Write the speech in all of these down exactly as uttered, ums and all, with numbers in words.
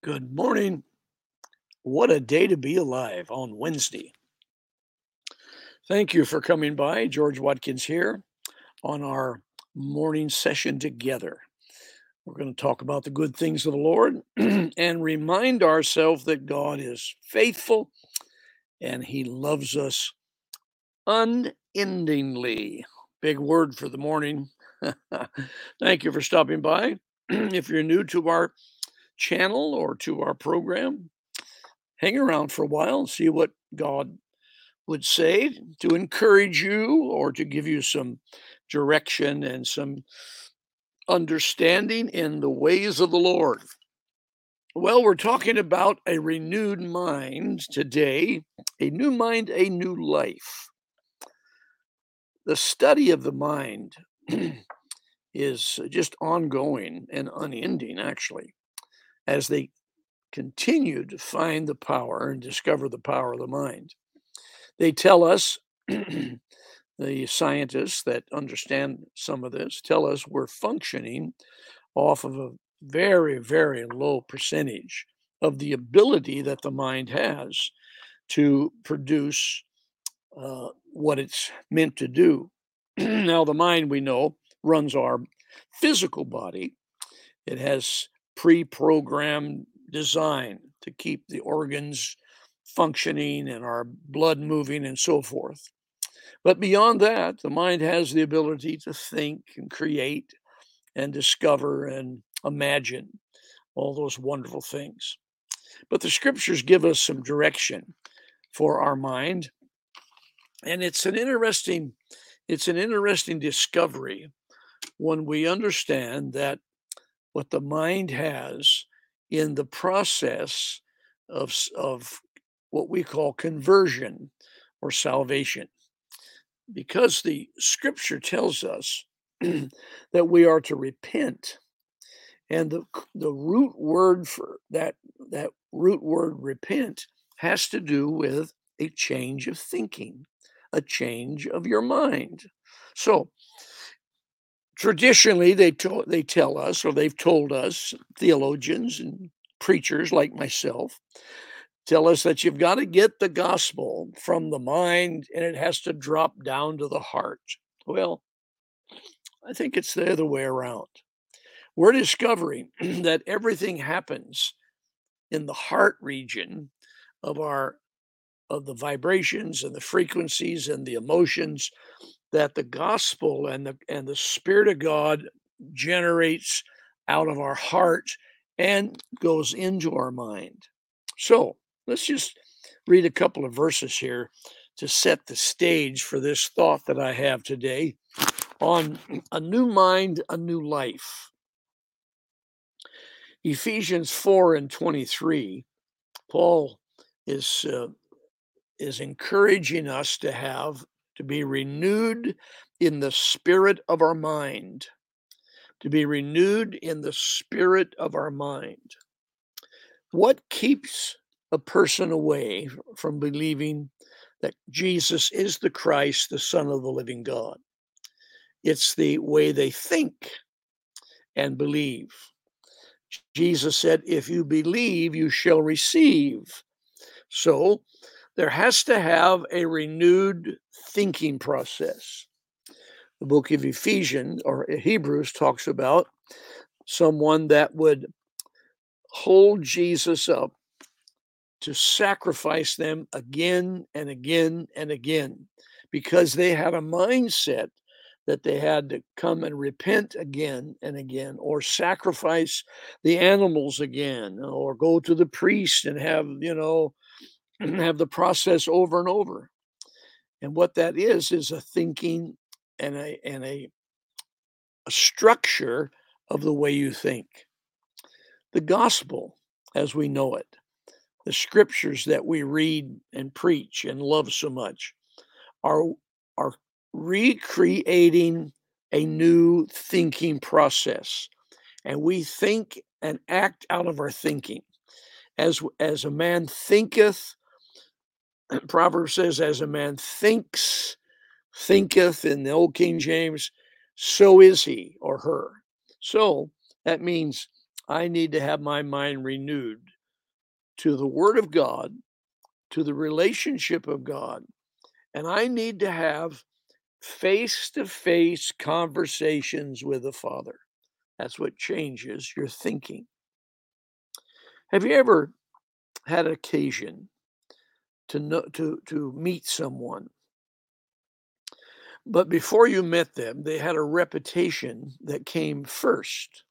Good morning. What a day to be alive on Wednesday. Thank you for coming by. George Watkins here on our morning session together. We're going to talk about the good things of the Lord and remind ourselves that God is faithful and He loves us unendingly. Big word for the morning. Thank you for stopping by. If you're new to our channel or to our program, hang around for a while and see what God would say to encourage you or to give you some direction and some understanding in the ways of the Lord. Well, we're talking about a renewed mind today, a new mind, a new life. The study of the mind is just ongoing and unending, actually, as they continue to find the power and discover the power of the mind. They tell us, the scientists that understand some of this tell us we're functioning off of a very, very low percentage of the ability that the mind has to produce uh, what it's meant to do. Now, the mind, we know, runs our physical body. It has pre-programmed design to keep the organs functioning and our blood moving and so forth. But beyond that, the mind has the ability to think and create and discover and imagine all those wonderful things. But the scriptures give us some direction for our mind. And it's an interesting, it's an interesting discovery when we understand that what the mind has in the process of, of what we call conversion or salvation. Because the scripture tells us that we are to repent. And the, the root word for that, that root word repent has to do with a change of thinking, a change of your mind. So traditionally, they, to, they tell us, or they've told us, theologians and preachers like myself, tell us that you've got to get the gospel from the mind and it has to drop down to the heart. Well, I think it's the other way around. We're discovering that everything happens in the heart region of our of the vibrations and the frequencies and the emotions that the gospel and the and the spirit of God generates out of our heart and goes into our mind. So, let's just read a couple of verses here to set the stage for this thought that I have today on a new mind, a new life. Ephesians four and twenty-three, Paul is uh, is encouraging us to have to be renewed in the spirit of our mind, to be renewed in the spirit of our mind. What keeps a person away from believing that Jesus is the Christ, the Son of the living God? It's the way they think and believe. Jesus said, if you believe, you shall receive. So there has to have a renewed thinking process. The book of Ephesians or Hebrews talks about someone that would hold Jesus up to sacrifice them again and again and again because they had a mindset that they had to come and repent again and again, or sacrifice the animals again, or go to the priest and have, you know, have the process over and over. And what that is is a thinking and a and a, a structure of the way you think. The gospel, as we know it, the scriptures that we read and preach and love so much, are are recreating a new thinking process, and we think and act out of our thinking. As as a man thinketh, Proverbs says, as a man thinks, thinketh in the old King James, so is he or her. So that means I need to have my mind renewed to the Word of God, to the relationship of God, and I need to have face-to-face conversations with the Father. That's what changes your thinking. Have you ever had occasion to know to to meet someone, but before you met them, they had a reputation that came first?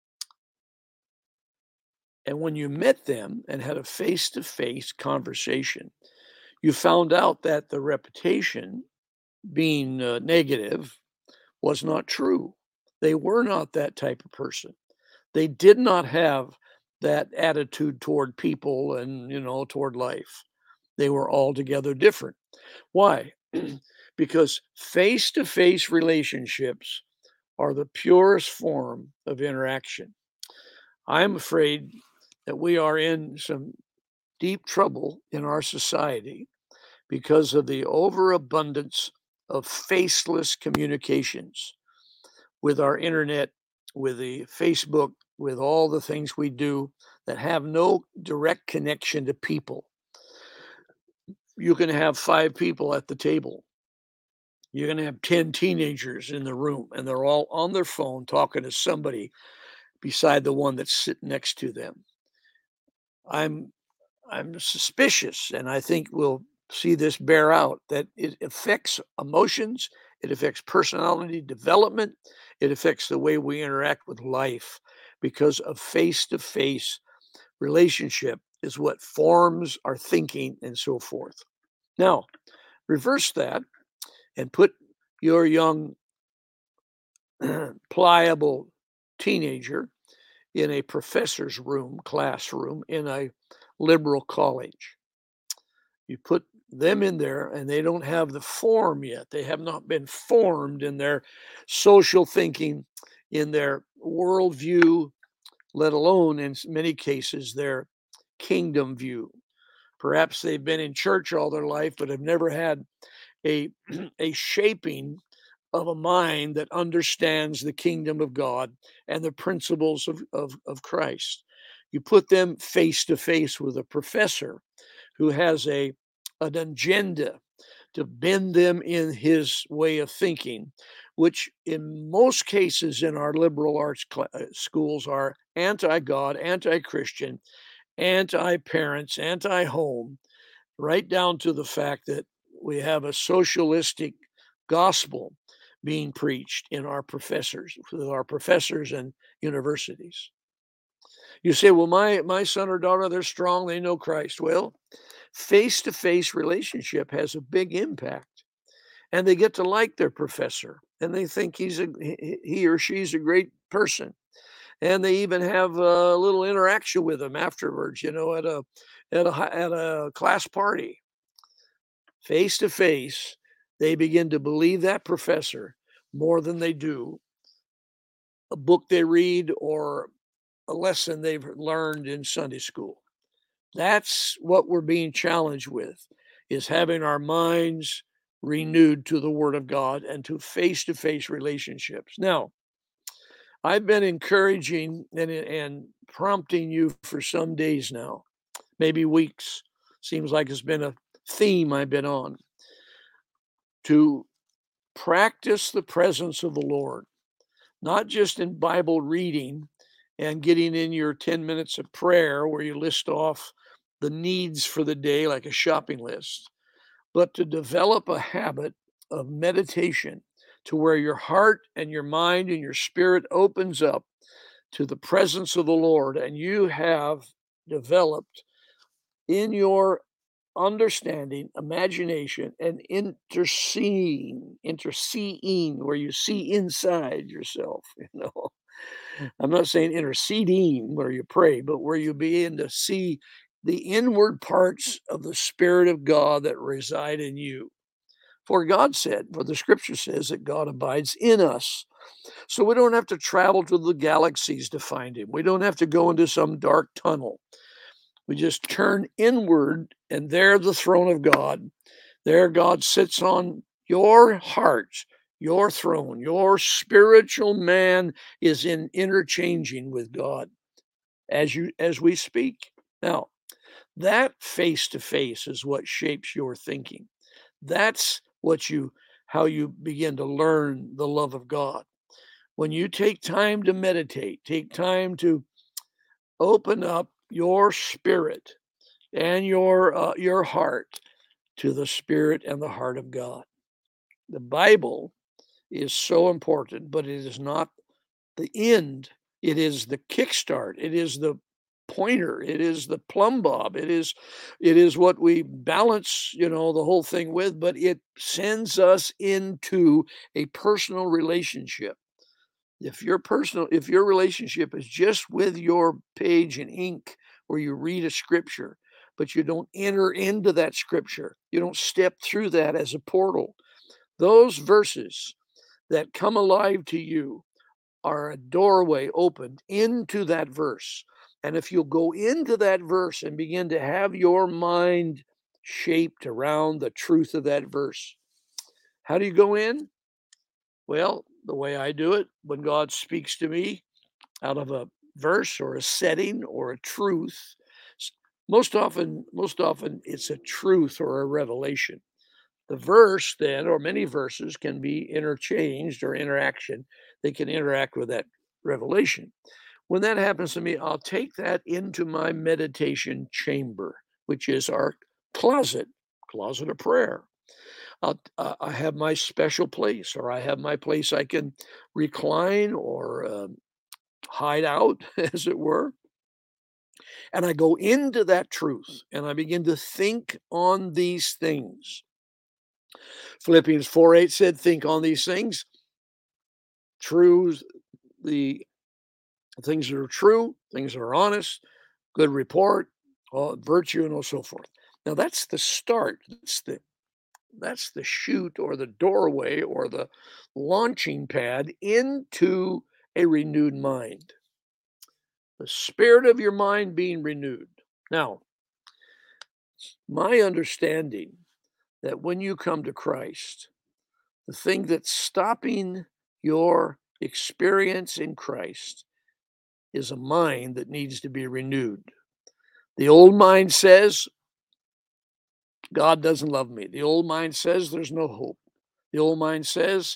And when you met them and had a face-to-face conversation, you found out that the reputation, being uh, negative, was not true. They were not that type of person. They did not have that attitude toward people and, you know, toward life. They were altogether different. Why? Because face-to-face relationships are the purest form of interaction. I'm afraid that we are in some deep trouble in our society because of the overabundance of faceless communications with our internet, with the Facebook, with all the things we do that have no direct connection to people. You can have five people at the table. You're going to have ten teenagers in the room, and they're all on their phone talking to somebody beside the one that's sitting next to them. I'm I'm suspicious, and I think we'll see this bear out, that it affects emotions, it affects personality development, it affects the way we interact with life because of face-to-face relationship is what forms our thinking and so forth. Now, reverse that and put your young, pliable teenager in a professor's room, classroom, in a liberal college. You put them in there and they don't have the form yet. They have not been formed in their social thinking, in their worldview, let alone in many cases their kingdom view. Perhaps they've been in church all their life, but have never had a, a shaping of a mind that understands the kingdom of God and the principles of, of, of Christ. You put them face to face with a professor who has a an agenda to bend them in his way of thinking, which in most cases in our liberal arts cl- uh, schools are anti-God, anti-Christian, anti-parents, anti-home, right down to the fact that we have a socialistic gospel being preached in our professors, with our professors and universities. You say, well, my my son or daughter, they're strong, they know Christ. Well, face-to-face relationship has a big impact, and they get to like their professor, and they think he's a he he or she's a great person, and they even have a little interaction with him afterwards, you know, at a at a hi- at a class party. Face to face, they begin to believe that professor more than they do a book they read or a lesson they've learned in Sunday school. That's what we're being challenged with, is having our minds renewed to the Word of God and to face-to-face relationships. Now, I've been encouraging and, and prompting you for some days now, maybe weeks. Seems like it's been a theme I've been on, to practice the presence of the Lord, not just in Bible reading and getting in your ten minutes of prayer where you list off the needs for the day like a shopping list, but to develop a habit of meditation to where your heart and your mind and your spirit opens up to the presence of the Lord, and you have developed in your understanding, imagination, and interseeing, interseeing, where you see inside yourself, you know. I'm not saying interceding where you pray, but where you begin to see the inward parts of the Spirit of God that reside in you. For God said, for the scripture says that God abides in us. So we don't have to travel to the galaxies to find him. We don't have to go into some dark tunnel. We just turn inward, and there the throne of God. There God sits on your heart, your throne. Your spiritual man is in interchanging with God as you as we speak. Now, That face to face is what shapes your thinking. That's what you how you begin to learn the love of God. When you take time to meditate, take time to open up your spirit and your uh, your heart to the spirit and the heart of God. The Bible is so important, but it is not the end. It is the kickstart. It is the pointer. It is the plumb bob. It is it is what we balance, you know, the whole thing with, but it sends us into a personal relationship. If your personal if your relationship is just with your page and ink where you read a scripture, but you don't enter into that scripture, you don't step through that as a portal, those verses that come alive to you are a doorway opened into that verse. And if you'll go into that verse and begin to have your mind shaped around the truth of that verse, how do you go in? Well, the way I do it, when God speaks to me out of a verse or a setting or a truth, most often, most often it's a truth or a revelation. The verse then, or many verses, can be interchanged or interaction. They can interact with that revelation. When that happens to me, I'll take that into my meditation chamber, which is our closet, closet of prayer. I'll, uh, I have my special place, or I have my place I can recline or uh, hide out, as it were. And I go into that truth and I begin to think on these things. Philippians four eight said, think on these things, truths, the things that are true, things that are honest, good report, uh, virtue, and so forth. Now that's the start. That's the that's the chute or the doorway or the launching pad into a renewed mind. The spirit of your mind being renewed. Now, my understanding that when you come to Christ, the thing that's stopping your experience in Christ is a mind that needs to be renewed. The old mind says, God doesn't love me. The old mind says there's no hope. The old mind says,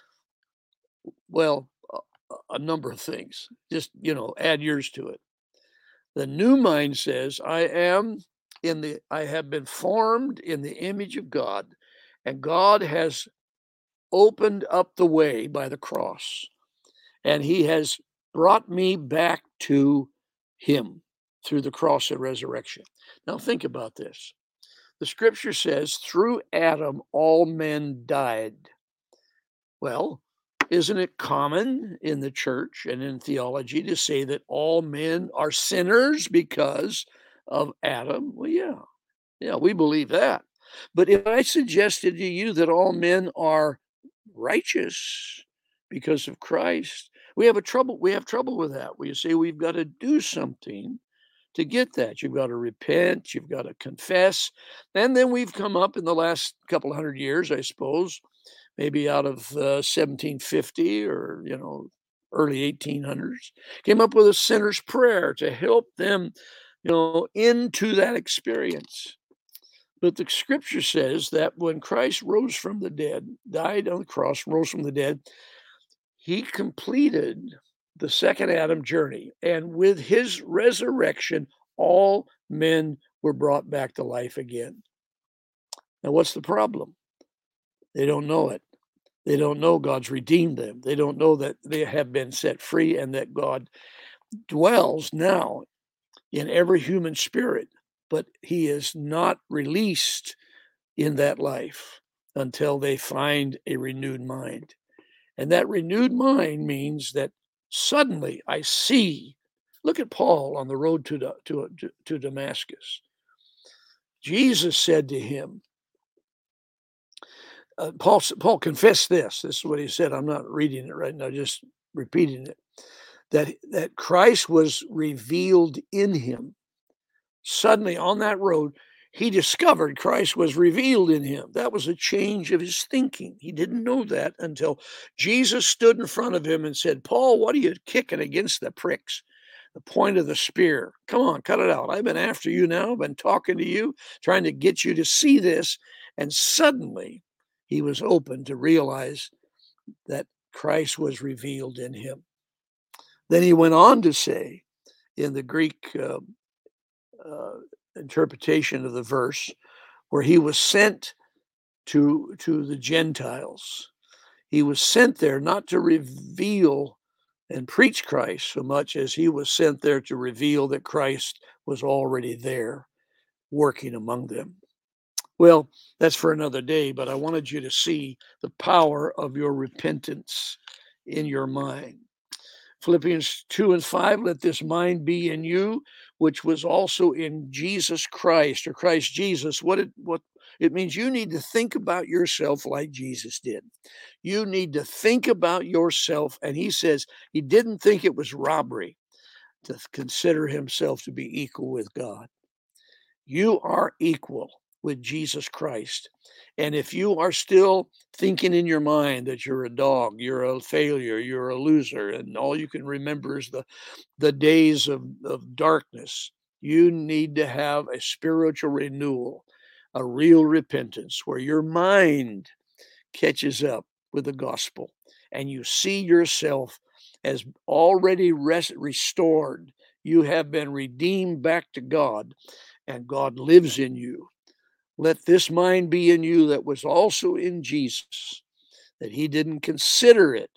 well, a, a number of things. Just, you know, add yours to it. The new mind says, I am in the I have been formed in the image of God, and God has opened up the way by the cross, and he has brought me back to him through the cross and resurrection. Now think about this. The scripture says, through Adam, all men died. Well, isn't it common in the church and in theology to say that all men are sinners because of Adam? Well, yeah, yeah, we believe that. But if I suggested to you that all men are righteous because of Christ, we have a trouble. We have trouble with that. We say we've got to do something to get that. You've got to repent, you've got to confess. And then we've come up in the last couple of hundred years, I suppose, maybe out of uh, seventeen fifty or, you know, early eighteen hundreds, came up with a sinner's prayer to help them, you know, into that experience. But the scripture says that when Christ rose from the dead, died on the cross, rose from the dead, he completed the second Adam journey. And with his resurrection, all men were brought back to life again. Now, what's the problem? They don't know it. They don't know God's redeemed them. They don't know that they have been set free and that God dwells now in every human spirit, but he is not released in that life until they find a renewed mind. And that renewed mind means that suddenly I see. Look at Paul on the road to, to, to Damascus. Jesus said to him, uh, Paul, Paul confessed this. This is what he said. I'm not reading it right now, just repeating it. That, that Christ was revealed in him. Suddenly on that road, he discovered Christ was revealed in him. That was a change of his thinking. He didn't know that until Jesus stood in front of him and said, Paul, what are you kicking against the pricks? the point of the spear. Come on, cut it out. I've been after you now. I've been talking to you, trying to get you to see this. And suddenly he was open to realize that Christ was revealed in him. Then he went on to say in the Greek uh, uh, interpretation of the verse, where he was sent to, to the Gentiles. He was sent there not to reveal and preach Christ so much as he was sent there to reveal that Christ was already there working among them. Well, that's for another day, but I wanted you to see the power of your repentance in your mind. Philippians two and five, let this mind be in you, which was also in Jesus Christ, or Christ Jesus. What it, what it means, you need to think about yourself like Jesus did. You need to think about yourself. And he says he didn't think it was robbery to consider himself to be equal with God. You are equal with Jesus Christ. And if you are still thinking in your mind that you're a dog, you're a failure, you're a loser, and all you can remember is the, the days of, of darkness, you need to have a spiritual renewal, a real repentance where your mind catches up with the gospel and you see yourself as already res- restored. You have been redeemed back to God, and God lives in you. Let this mind be in you that was also in Jesus, that he didn't consider it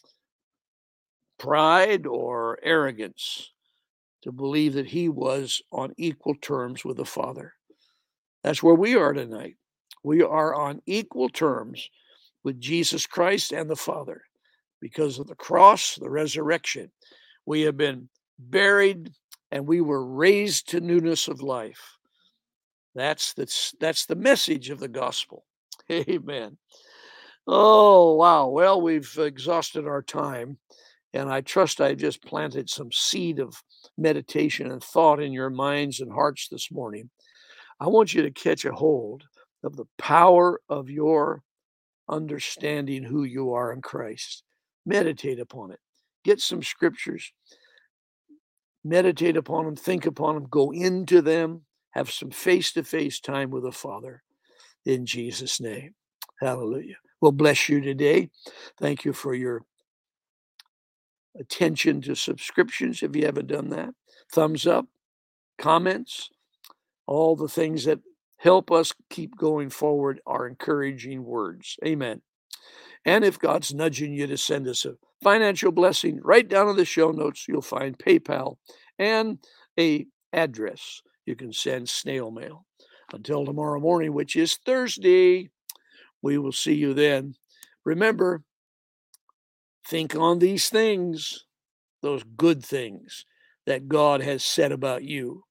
pride or arrogance to believe that he was on equal terms with the Father. That's where we are tonight. We are on equal terms with Jesus Christ and the Father because of the cross, the resurrection. We have been buried and we were raised to newness of life. That's the, that's the message of the gospel. Amen. Oh, wow. Well, we've exhausted our time, and I trust I just planted some seed of meditation and thought in your minds and hearts this morning. I want you to catch a hold of the power of your understanding who you are in Christ. Meditate upon it. Get some scriptures. Meditate upon them. Think upon them. Go into them. Have some face-to-face time with the Father in Jesus' name. Hallelujah. Well, bless you today. Thank you for your attention to subscriptions if you haven't done that. Thumbs up, comments, all the things that help us keep going forward are encouraging words. Amen. And if God's nudging you to send us a financial blessing, right down in the show notes, you'll find PayPal and a address you can send snail mail. Until tomorrow morning, which is Thursday, we will see you then. Remember, think on these things, those good things that God has said about you.